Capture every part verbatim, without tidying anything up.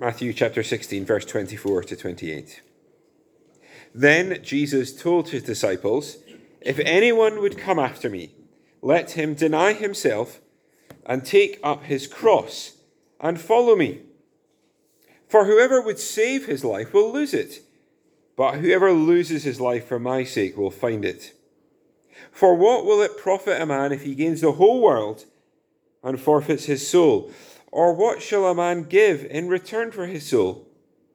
Matthew chapter sixteen, verse twenty-four to twenty-eight. Then Jesus told his disciples, "If anyone would come after me, let him deny himself and take up his cross and follow me. For whoever would save his life will lose it, but whoever loses his life for my sake will find it. For what will it profit a man if he gains the whole world and forfeits his soul? Or what shall a man give in return for his soul?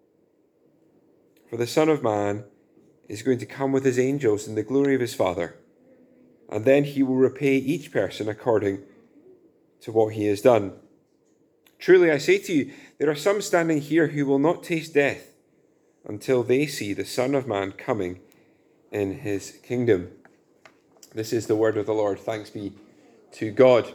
For the Son of Man is going to come with his angels in the glory of his Father, and then he will repay each person according to what he has done. Truly I say to you, there are some standing here who will not taste death until they see the Son of Man coming in his kingdom." This is the word of the Lord. Thanks be to God.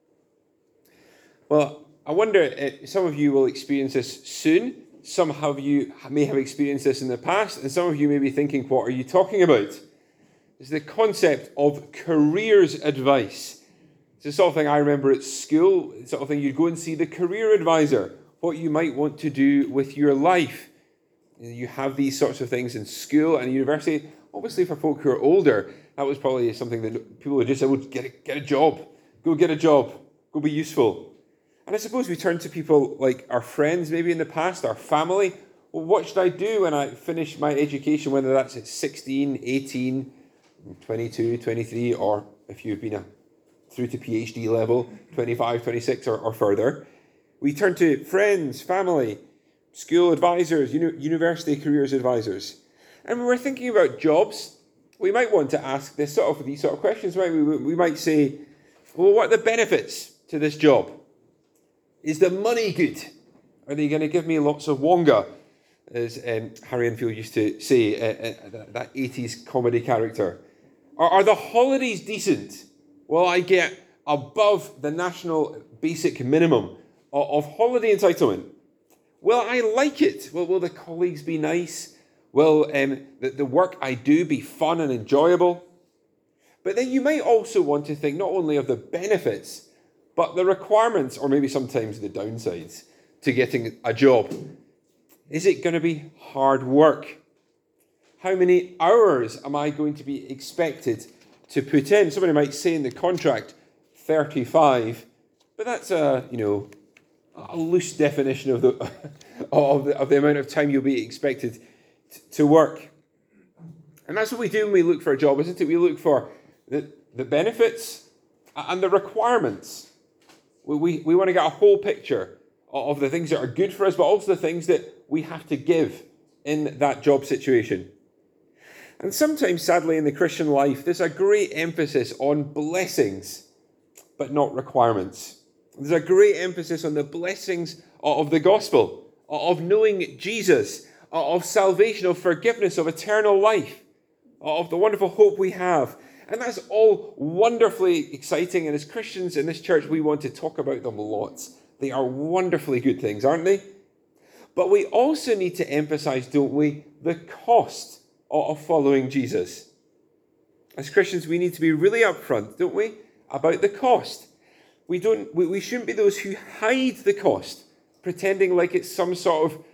Well, I wonder if some of you will experience this soon. Some of you may have experienced this in the past, and some of you may be thinking, what are you talking about? It's the concept of careers advice. It's the sort of thing I remember at school. It's the sort of thing you'd go and see the career advisor, what you might want to do with your life. You have these sorts of things in school and university. Obviously, for folk who are older, that was probably something that people would just say, well, get a, get a job. Go get a job. Go be useful. And I suppose we turn to people like our friends, maybe in the past, our family. Well, what should I do when I finish my education, whether that's at sixteen, eighteen, twenty-two, twenty-three, or if you've been a, through to PhD level, twenty-five, twenty-six, or, or further. We turn to friends, family, school advisors, uni- university careers advisors. And when we're thinking about jobs, we might want to ask this sort of these sort of questions, right? We, we might say, well, what are the benefits to this job? Is the money good? Are they going to give me lots of wonga, as um, Harry Enfield used to say, uh, uh, that, that eighties comedy character? Are, are the holidays decent? Will I get above the national basic minimum of, of holiday entitlement? Will I like it? Will, will the colleagues be nice? Will um, the, the work I do be fun and enjoyable? But then you might also want to think not only of the benefits, but the requirements, or maybe sometimes the downsides, to getting a job. Is it going to be hard work? How many hours am I going to be expected to put in? Somebody might say in the contract, thirty-five, but that's a, you know, a loose definition of the, of the, of the amount of time you'll be expected t- to work. And that's what we do when we look for a job, isn't it? We look for the, the benefits and the requirements. We, we want to get a whole picture of the things that are good for us, but also the things that we have to give in that job situation. And sometimes, sadly, in the Christian life, there's a great emphasis on blessings, but not requirements. There's a great emphasis on the blessings of the gospel, of knowing Jesus, of salvation, of forgiveness, of eternal life, of the wonderful hope we have. And that's all wonderfully exciting. And as Christians in this church, we want to talk about them lots. They are wonderfully good things, aren't they? But we also need to emphasize, don't we, the cost of following Jesus. As Christians, we need to be really upfront, don't we, about the cost. We don't. We, we shouldn't be those who hide the cost, pretending like it's some sort of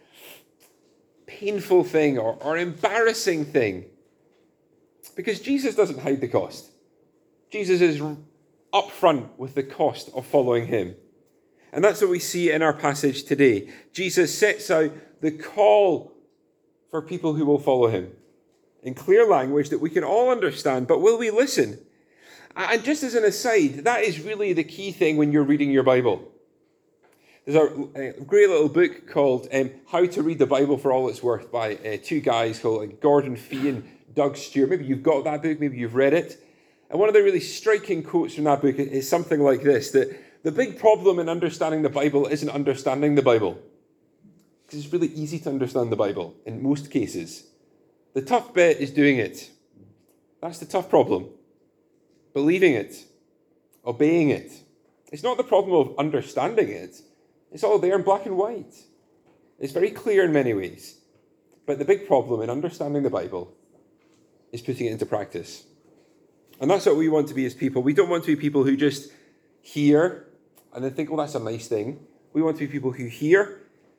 painful thing or, or embarrassing thing. Because Jesus doesn't hide the cost. Jesus is upfront with the cost of following him. And that's what we see in our passage today. Jesus sets out the call for people who will follow him in clear language that we can all understand, but will we listen? And just as an aside, that is really the key thing when you're reading your Bible. There's a, a great little book called um, How to Read the Bible for All It's Worth by uh, two guys called uh, Gordon Fee and Doug Stewart. Maybe you've got that book, maybe you've read it. And one of the really striking quotes from that book is something like this, that the big problem in understanding the Bible isn't understanding the Bible. Because it's really easy to understand the Bible in most cases. The tough bit is doing it. That's the tough problem. Believing it. Obeying it. It's not the problem of understanding it. It's all there in black and white. It's very clear in many ways. But the big problem in understanding the Bible is putting it into practice. And that's what we want to be as people. We don't want to be people who just hear and then think, oh, that's a nice thing. We want to be people who hear,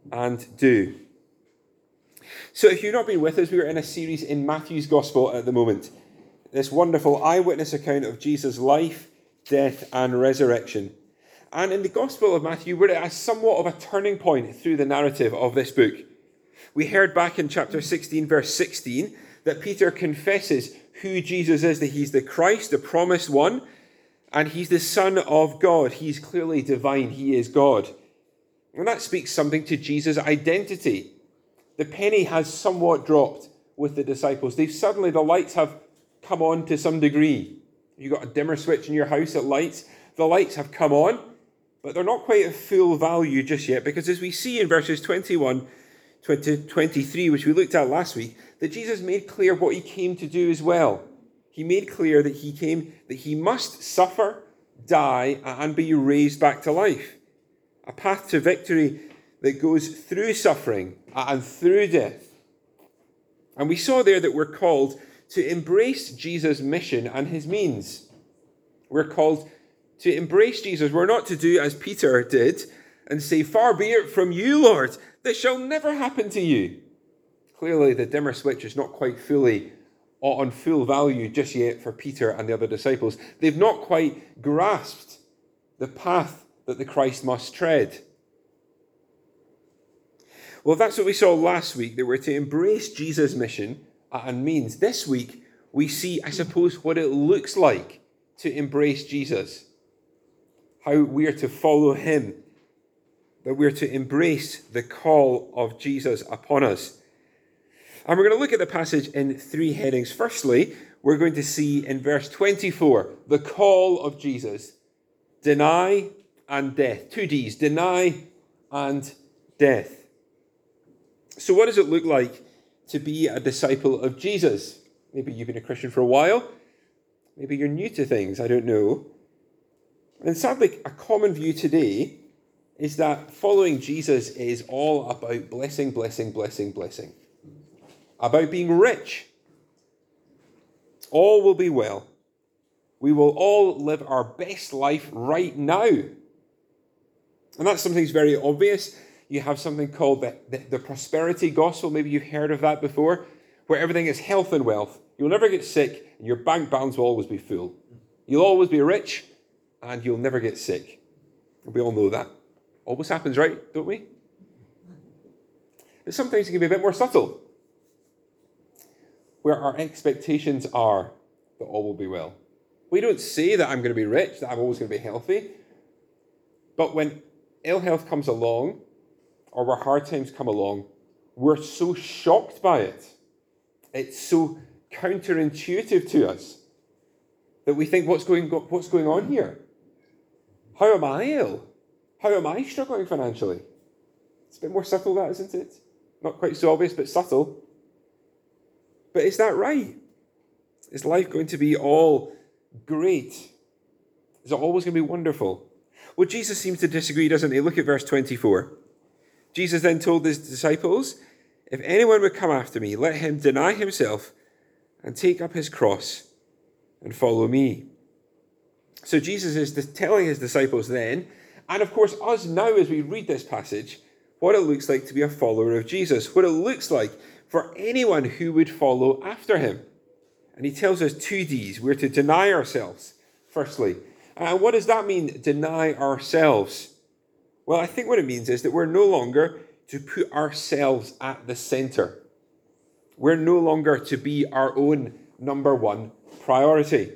and do. So if you've not been with us, we are in a series in Matthew's Gospel at the moment. This wonderful eyewitness account of Jesus' life, death, and resurrection. And in the Gospel of Matthew, we're at somewhat of a turning point through the narrative of this book. We heard back in chapter sixteen, verse sixteen, that Peter confesses who Jesus is, that he's the Christ, the promised one, and he's the Son of God. He's clearly divine. He is God. And that speaks something to Jesus' identity. The penny has somewhat dropped with the disciples. They've suddenly, the lights have come on to some degree. You've got a dimmer switch in your house that lights. The lights have come on, but they're not quite at full value just yet, because as we see in verses twenty-one to twenty-three, which we looked at last week, that Jesus made clear what he came to do as well. He made clear that he came, that he must suffer, die, and be raised back to life. A path to victory that goes through suffering and through death. And we saw there that we're called to embrace Jesus' mission and his means. We're called to embrace Jesus. We're not to do as Peter did and say, "Far be it from you, Lord, this shall never happen to you." Clearly, the dimmer switch is not quite fully on full value just yet for Peter and the other disciples. They've not quite grasped the path that the Christ must tread. Well, that's what we saw last week, that we're to embrace Jesus' mission and means. This week, we see, I suppose, what it looks like to embrace Jesus. How we are to follow him. That we're to embrace the call of Jesus upon us. And we're going to look at the passage in three headings. Firstly, we're going to see in verse twenty-four, the call of Jesus. Deny and death. Two D's, deny and death. So what does it look like to be a disciple of Jesus? Maybe you've been a Christian for a while. Maybe you're new to things, I don't know. And sadly, a common view today is that following Jesus is all about blessing, blessing, blessing, blessing. About being rich. All will be well. We will all live our best life right now. And that's something that's very obvious. You have something called the, the, the prosperity gospel. Maybe you've heard of that before, where everything is health and wealth. You'll never get sick, and your bank balance will always be full. You'll always be rich, and you'll never get sick. We all know that. Always happens, right? Don't we? But sometimes it can be a bit more subtle, where our expectations are that all will be well. We don't say that I'm going to be rich, that I'm always going to be healthy. But when ill health comes along, or where hard times come along, we're so shocked by it. It's so counterintuitive to us that we think, what's going, what's going on here? How am I ill? How am I struggling financially? It's a bit more subtle, that, isn't it? Not quite so obvious, but subtle. But is that right? Is life going to be all great? Is it always going to be wonderful? Well, Jesus seems to disagree, doesn't he? Look at verse twenty-four. Jesus then told his disciples, "If anyone would come after me, let him deny himself and take up his cross and follow me." So Jesus is telling his disciples then, and of course us now as we read this passage, what it looks like to be a follower of Jesus, what it looks like for anyone who would follow after him. And he tells us two D's. We're to deny ourselves, firstly. And what does that mean, deny ourselves? Well, I think what it means is that we're no longer to put ourselves at the center. We're no longer to be our own number one priority.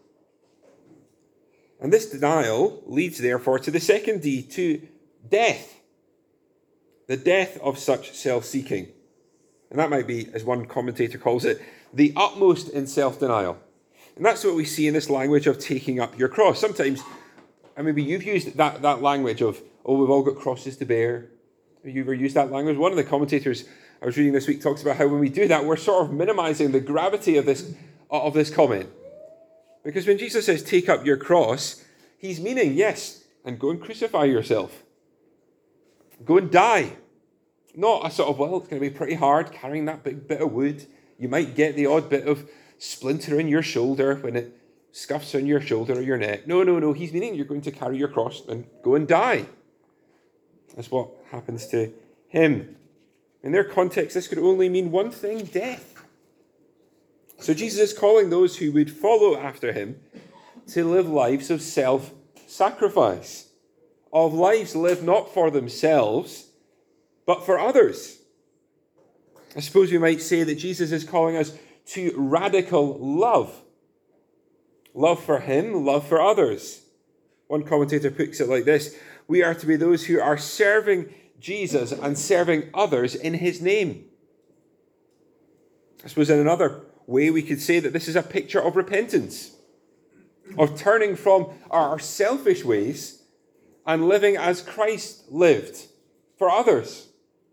And this denial leads, therefore, to the second D, to death. The death of such self-seeking. And that might be, as one commentator calls it, the utmost in self-denial. And that's what we see in this language of taking up your cross. Sometimes, and maybe you've used that, that language of, oh, we've all got crosses to bear. Have you ever used that language? One of the commentators I was reading this week talks about how when we do that, we're sort of minimizing the gravity of this, of this comment. Because when Jesus says, take up your cross, he's meaning, yes, and go and crucify yourself. Go and die. Not a sort of, well, it's going to be pretty hard carrying that big bit of wood. You might get the odd bit of splinter in your shoulder when it scuffs on your shoulder or your neck. No, no, no. He's meaning you're going to carry your cross and go and die. That's what happens to him. In their context, this could only mean one thing: death. So Jesus is calling those who would follow after him to live lives of self-sacrifice, of lives lived not for themselves, but for others. I suppose we might say that Jesus is calling us to radical love. Love for him, love for others. One commentator puts it like this: we are to be those who are serving Jesus and serving others in his name. I suppose in another way we could say that this is a picture of repentance, of turning from our selfish ways and living as Christ lived for others.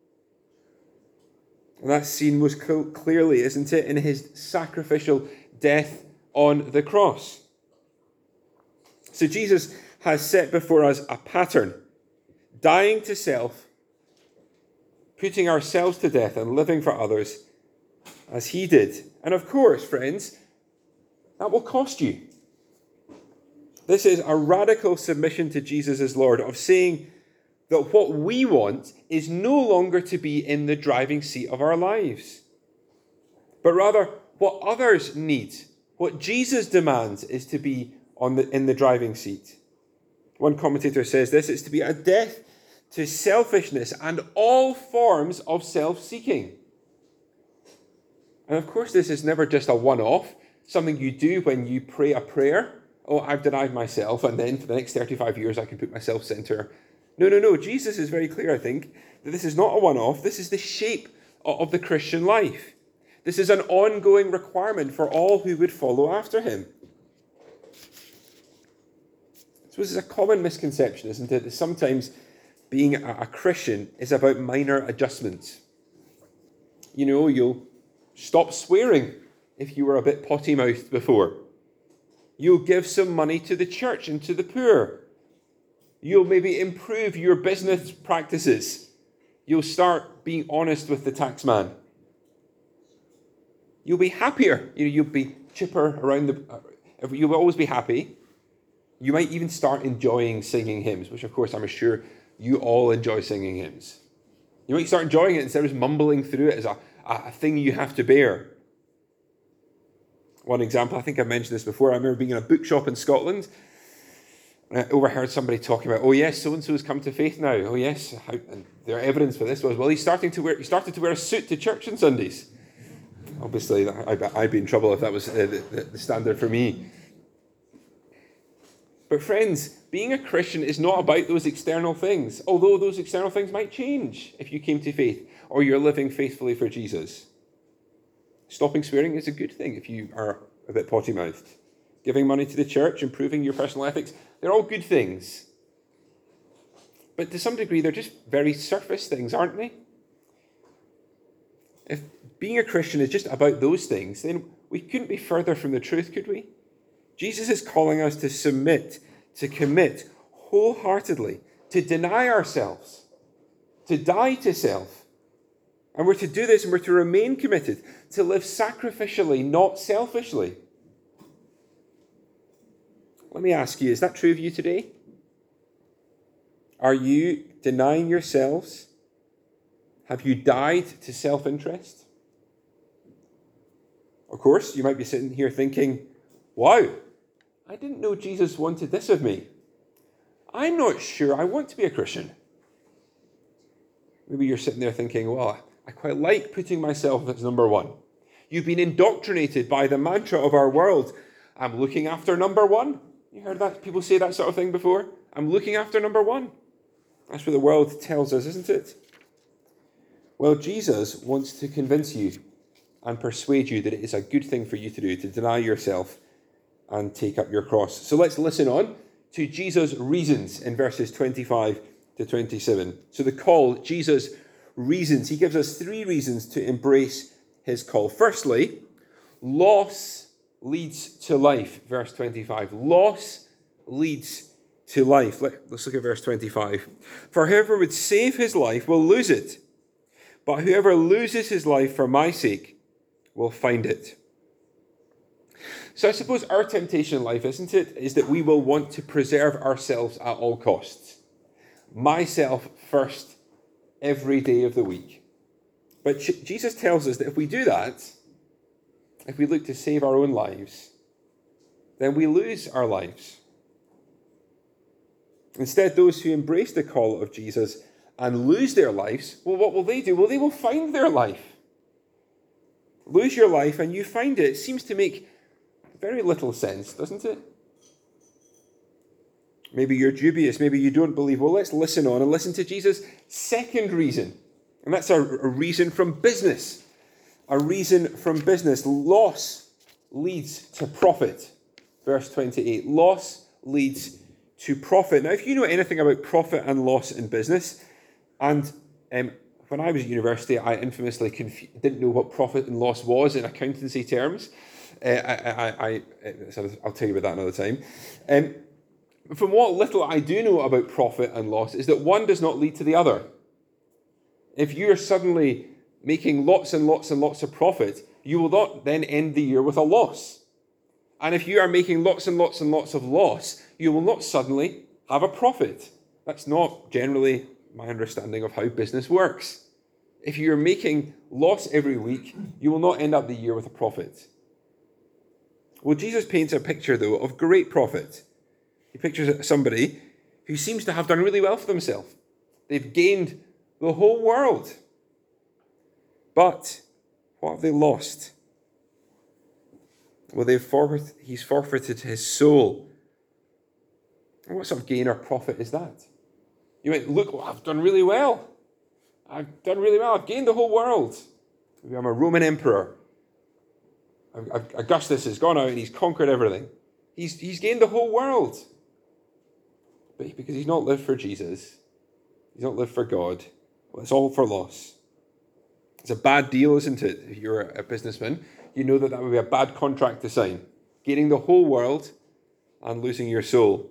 And that's seen most clearly, isn't it, in his sacrificial death on the cross. So Jesus has set before us a pattern: dying to self, putting ourselves to death and living for others as he did. And of course, friends, that will cost you. This is a radical submission to Jesus as Lord, of saying that what we want is no longer to be in the driving seat of our lives, but rather what others need, what Jesus demands, is to be on the, in the driving seat. One commentator says this: it's to be a death to selfishness and all forms of self-seeking. And of course, this is never just a one-off, something you do when you pray a prayer. Oh, I've denied myself, and then for the next thirty-five years I can put myself center. No, no, no. Jesus is very clear, I think, that this is not a one-off. This is the shape of the Christian life. This is an ongoing requirement for all who would follow after him. So this is a common misconception, isn't it, that sometimes being a Christian is about minor adjustments. You know, you'll stop swearing if you were a bit potty-mouthed before. You'll give some money to the church and to the poor. You'll maybe improve your business practices. You'll start being honest with the tax man. You'll be happier. You know, you'll be chipper around the... Uh, you'll always be happy. You might even start enjoying singing hymns, which of course I'm sure you all enjoy singing hymns. You might start enjoying it instead of just mumbling through it as a, a thing you have to bear. One example, I think I've mentioned this before. I remember being in a bookshop in Scotland. I overheard somebody talking about, oh yes, so-and-so has come to faith now. Oh yes, how, and their evidence for this was, well, he's starting to wear, he started to wear a suit to church on Sundays. Obviously, I'd be in trouble if that was the, the, the standard for me. But friends, being a Christian is not about those external things, although those external things might change if you came to faith or you're living faithfully for Jesus. Stopping swearing is a good thing if you are a bit potty-mouthed. Giving money to the church, improving your personal ethics, they're all good things. But to some degree, they're just very surface things, aren't they? If being a Christian is just about those things, then we couldn't be further from the truth, could we? Jesus is calling us to submit, to commit wholeheartedly, to deny ourselves, to die to self. And we're to do this and we're to remain committed, to live sacrificially, not selfishly. Let me ask you, is that true of you today? Are you denying yourselves? Have you died to self-interest? Of course, you might be sitting here thinking, wow, I didn't know Jesus wanted this of me. I'm not sure I want to be a Christian. Maybe you're sitting there thinking, well, I quite like putting myself as number one. You've been indoctrinated by the mantra of our world. I'm looking after number one. You heard that? People say that sort of thing before? I'm looking after number one. That's what the world tells us, isn't it? Well, Jesus wants to convince you and persuade you that it is a good thing for you to do, to deny yourself and take up your cross. So let's listen on to Jesus' reasons in verses twenty-five to twenty-seven. So the call, Jesus' reasons. He gives us three reasons to embrace his call. Firstly, loss leads to life. Verse twenty-five. Loss leads to life. Let, let's look at verse twenty-five. For whoever would save his life will lose it, but whoever loses his life for my sake will find it. So I suppose our temptation in life, isn't it, is that we will want to preserve ourselves at all costs. Myself first every day of the week. But Jesus tells us that if we do that, if we look to save our own lives, then we lose our lives. Instead, those who embrace the call of Jesus and lose their lives, well, what will they do? Well, they will find their life. Lose your life and you find it. It seems to make very little sense, doesn't it? Maybe you're dubious. Maybe you don't believe. Well, let's listen on and listen to Jesus' second reason. And that's a, a reason from business. A reason from business. Loss leads to profit. Verse twenty-eight. Loss leads to profit. Now, if you know anything about profit and loss in business, and um, when I was at university, I infamously confu- didn't know what profit and loss was in accountancy terms. Uh, I, I, I, I, I'll tell you about that another time. Um, from what little I do know about profit and loss is that one does not lead to the other. If you're suddenly making lots and lots and lots of profit, you will not then end the year with a loss. And if you are making lots and lots and lots of loss, you will not suddenly have a profit. That's not generally my understanding of how business works. If you're making loss every week, you will not end up the year with a profit. Well, Jesus paints a picture, though, of great profit. He pictures somebody who seems to have done really well for themselves. They've gained the whole world. But what have they lost? Well, they've forfeit, he's forfeited his soul. And what sort of gain or profit is that? You went, look, well, I've done really well. I've done really well. I've gained the whole world. Maybe I'm a Roman emperor. Augustus has gone out and he's conquered everything. He's, he's gained the whole world. But because he's not lived for Jesus, he's not lived for God, well, it's all for loss. It's a bad deal, isn't it? If you're a businessman, you know that that would be a bad contract to sign. Gaining the whole world and losing your soul.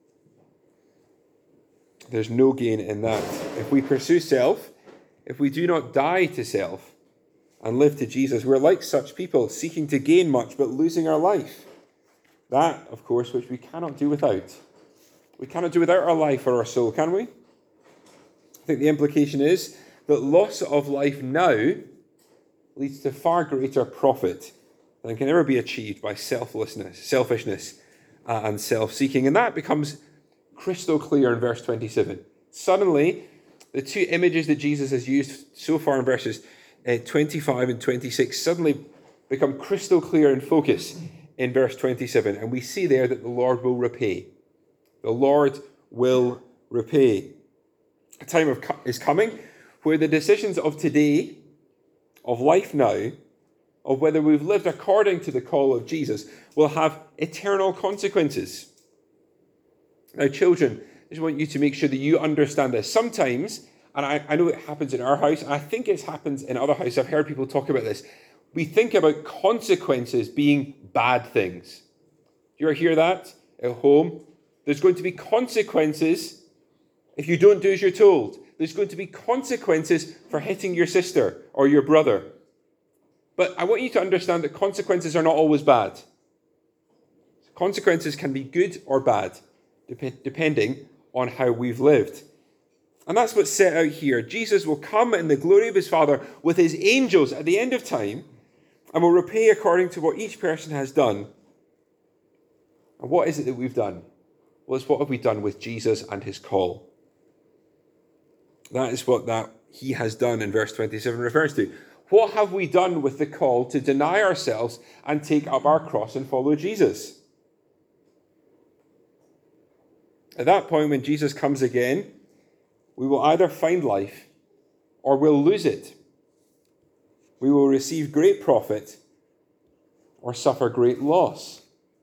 There's no gain in that. If we pursue self, if we do not die to self and live to Jesus, we're like such people, seeking to gain much but losing our life. That, of course, which we cannot do without. We cannot do without our life or our soul, can we? I think the implication is that loss of life now leads to far greater profit than can ever be achieved by selflessness, selfishness, uh, and self-seeking. And that becomes crystal clear in verse twenty-seven. Suddenly, the two images that Jesus has used so far in verses uh, twenty-five and twenty-six suddenly become crystal clear in focus in verse twenty-seven. And we see there that the Lord will repay. The Lord will repay. A time of co- is coming where the decisions of today, of life now, of whether we've lived according to the call of Jesus, will have eternal consequences. Now, children, I just want you to make sure that you understand this. Sometimes, and I, I know it happens in our house, and I think it happens in other houses, I've heard people talk about this, we think about consequences being bad things. Do you ever hear that at home? There's going to be consequences if you don't do as you're told. There's going to be consequences for hitting your sister or your brother. But I want you to understand that consequences are not always bad. Consequences can be good or bad, dep- depending on how we've lived. And that's what's set out here. Jesus will come in the glory of his Father with his angels at the end of time and will repay according to what each person has done. And what is it that we've done? Well, it's what have we done with Jesus and his call. That is what that he has done in verse twenty-seven refers to. What have we done with the call to deny ourselves and take up our cross and follow Jesus? At that point, when Jesus comes again, we will either find life or we'll lose it. We will receive great profit or suffer great loss.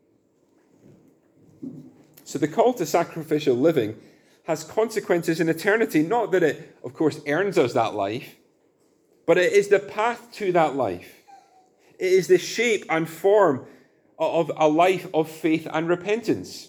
So the call to sacrificial living has consequences in eternity. Not that it, of course, earns us that life, but it is the path to that life. It is the shape and form of a life of faith and repentance.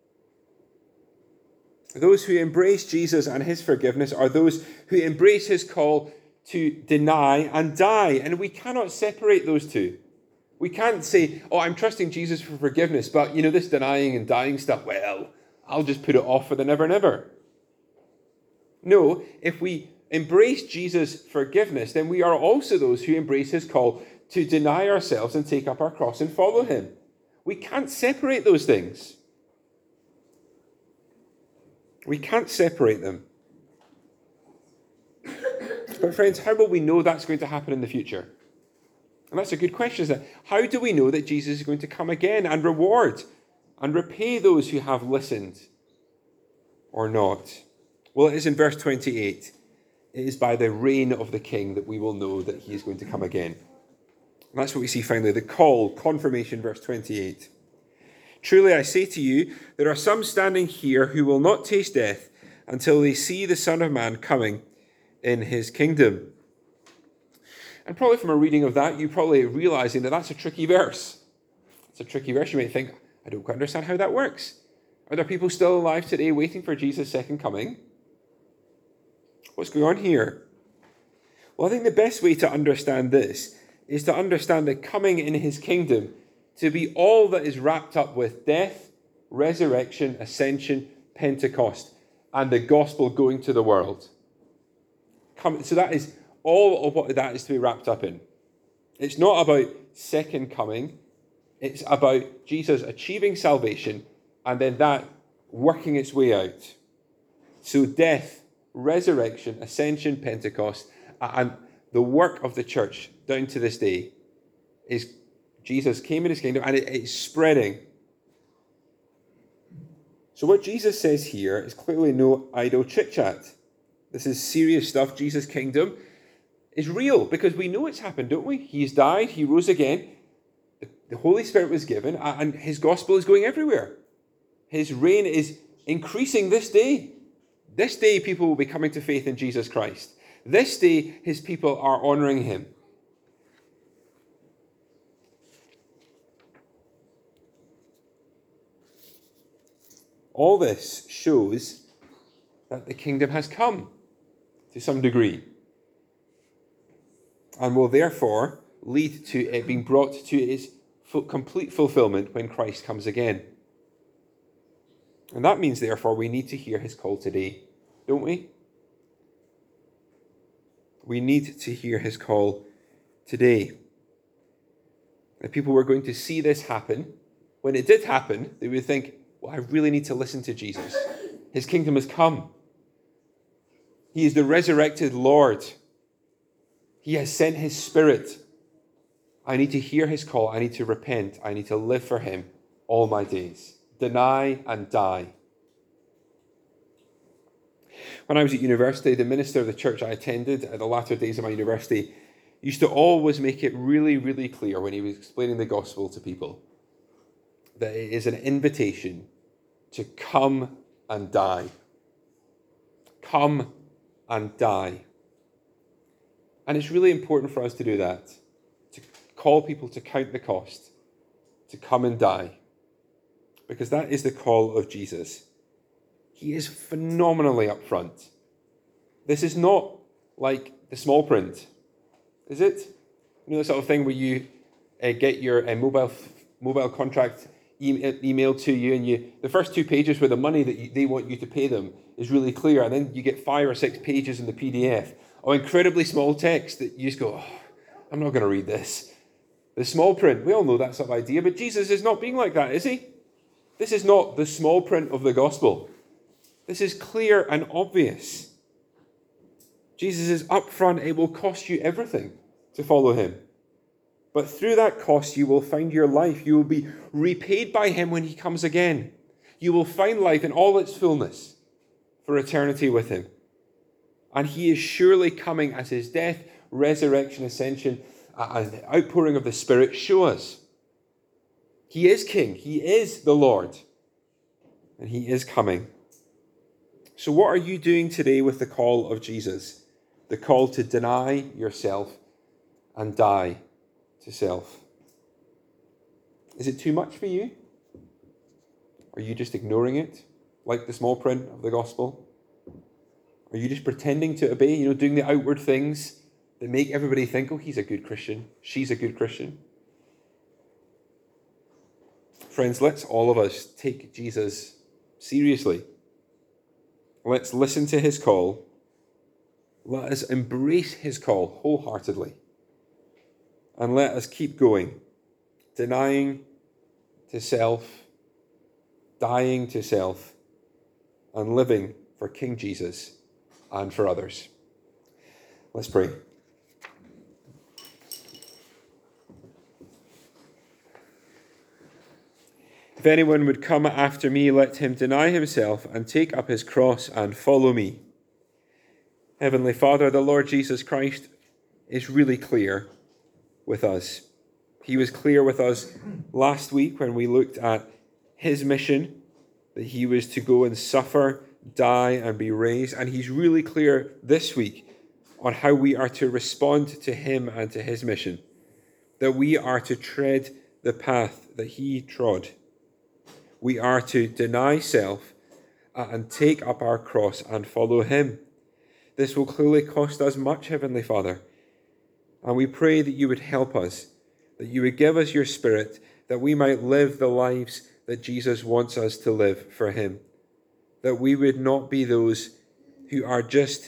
Those who embrace Jesus and his forgiveness are those who embrace his call to deny and die. And we cannot separate those two. We can't say, oh, I'm trusting Jesus for forgiveness, but, you know, this denying and dying stuff, well, I'll just put it off for the never, never. No, if we embrace Jesus' forgiveness, then we are also those who embrace his call to deny ourselves and take up our cross and follow him. We can't separate those things. We can't separate them. But friends, how will we know that's going to happen in the future? And that's a good question, isn't it? How do we know that Jesus is going to come again and reward and repay those who have listened or not? Well, it is in verse twenty-eight. It is by the reign of the King that we will know that he is going to come again. And that's what we see finally, the call, confirmation, verse twenty-eight. Truly I say to you, there are some standing here who will not taste death until they see the Son of Man coming in his kingdom. And probably from a reading of that, you're probably realizing that that's a tricky verse. It's a tricky verse. You might think, I don't quite understand how that works. Are there people still alive today waiting for Jesus' second coming? What's going on here? Well, I think the best way to understand this is to understand the coming in his kingdom to be all that is wrapped up with death, resurrection, ascension, Pentecost, and the gospel going to the world. So that is all of what that is to be wrapped up in. It's not about second coming. It's about Jesus achieving salvation and then that working its way out. So death, resurrection, ascension, Pentecost, and the work of the church down to this day is Jesus came in his kingdom and it is spreading. So what Jesus says here is clearly no idle chit-chat. This is serious stuff. Jesus' kingdom is real because we know it's happened, don't we? He's died, he rose again, the Holy Spirit was given, and his gospel is going everywhere. His reign is increasing this day. This day, people will be coming to faith in Jesus Christ. This day, his people are honoring him. All this shows that the kingdom has come to some degree and will therefore lead to it being brought to its complete fulfillment when Christ comes again. And that means, therefore, we need to hear his call today, don't we? We need to hear his call today. The people were going to see this happen. When it did happen, they would think, well, I really need to listen to Jesus. His kingdom has come. He is the resurrected Lord. He has sent his Spirit. I need to hear his call. I need to repent. I need to live for him all my days. Deny and die. When I was at university, the minister of the church I attended at the latter days of my university used to always make it really, really clear when he was explaining the gospel to people that it is an invitation to come and die. Come and die. And it's really important for us to do that, to call people to count the cost, to come and die, because that is the call of Jesus. He is phenomenally upfront. This is not like the small print, is it? You know, the sort of thing where you uh, get your uh, mobile mobile contract e- emailed to you, and you the first two pages where the money that you, they want you to pay them is really clear, and then you get five or six pages in the P D F of incredibly small text that you just go, oh, I'm not going to read this. The small print, we all know that sort of idea, but Jesus is not being like that, is he? This is not the small print of the gospel. This is clear and obvious. Jesus is upfront. It will cost you everything to follow him. But through that cost, you will find your life. You will be repaid by him when he comes again. You will find life in all its fullness for eternity with him. And he is surely coming as his death, resurrection, ascension, and the outpouring of the Spirit show us. He is King. He is the Lord. And he is coming. So what are you doing today with the call of Jesus? The call to deny yourself and die to self. Is it too much for you? Are you just ignoring it, like the small print of the gospel? Are you just pretending to obey, you know, doing the outward things that make everybody think, oh, he's a good Christian, she's a good Christian? Friends, let's all of us take Jesus seriously. Let's listen to his call Let us embrace his call wholeheartedly. And let us keep going, denying to self, dying to self, and living for King Jesus and for others. Let's pray. If anyone would come after me, let him deny himself and take up his cross and follow me. Heavenly Father, the Lord Jesus Christ is really clear with us. He was clear with us last week when we looked at his mission, that he was to go and suffer, die, and be raised. And he's really clear this week on how we are to respond to him and to his mission, that we are to tread the path that he trod. We are to deny self and take up our cross and follow him. This will clearly cost us much, Heavenly Father. And we pray that you would help us, that you would give us your Spirit, that we might live the lives that Jesus wants us to live for him. That we would not be those who are just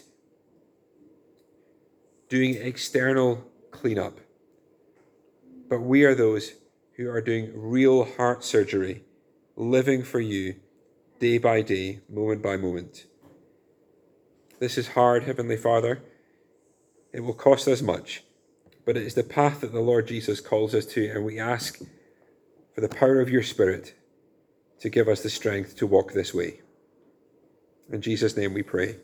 doing external cleanup, but we are those who are doing real heart surgery, living for you day by day, moment by moment. This is hard, Heavenly Father. It will cost us much, but it is the path that the Lord Jesus calls us to, and we ask for the power of your Spirit to give us the strength to walk this way. In Jesus' name we pray.